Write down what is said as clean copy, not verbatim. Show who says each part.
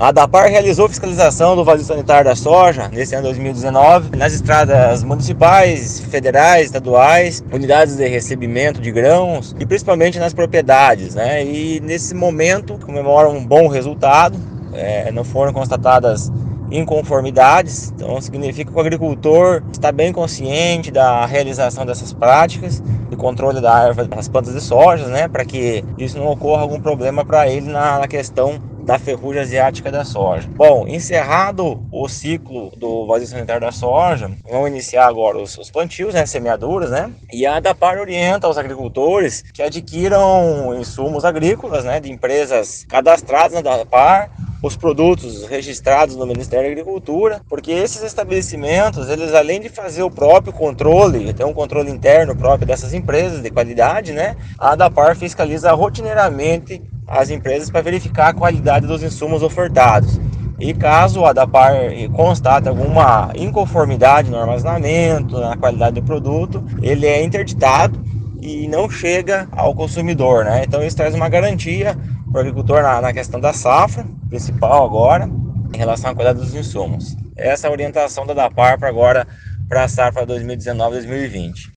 Speaker 1: A ADAPAR realizou fiscalização do vazio sanitário da soja nesse ano 2019 nas estradas municipais, federais, estaduais, unidades de recebimento de grãos e principalmente nas propriedades, né? E nesse momento comemora um bom resultado, não foram constatadas inconformidades, então significa que o agricultor está bem consciente da realização dessas práticas de controle da erva das plantas de soja, né, para que isso não ocorra algum problema para ele na questão da ferrugem asiática da soja. Bom, encerrado o ciclo do vazio sanitário da soja, vão iniciar agora os plantios, né, semeaduras, né, e a ADAPAR orienta os agricultores que adquiram insumos agrícolas, né, de empresas cadastradas na ADAPAR, os produtos registrados no Ministério da Agricultura, porque esses estabelecimentos, eles além de fazer o próprio controle, tem um controle interno próprio dessas empresas de qualidade, né? A ADAPAR fiscaliza rotineiramente as empresas para verificar a qualidade dos insumos ofertados. E caso a ADAPAR constate alguma inconformidade no armazenamento, na qualidade do produto, ele é interditado e não chega ao consumidor, né? Então isso traz uma garantia para o agricultor na questão da safra, principal agora, em relação à qualidade dos insumos. Essa é a orientação da ADAPAR para agora, para a safra 2019-2020.